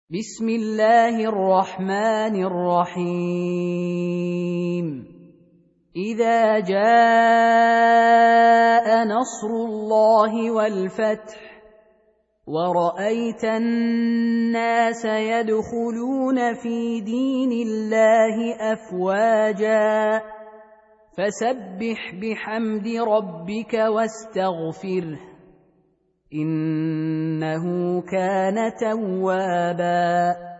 بسم الله الرحمن الرحيم إذا جاء نصر الله والفتح ورأيت الناس يدخلون في دين الله أفواجا فسبح بحمد ربك واستغفره إنه كان توابا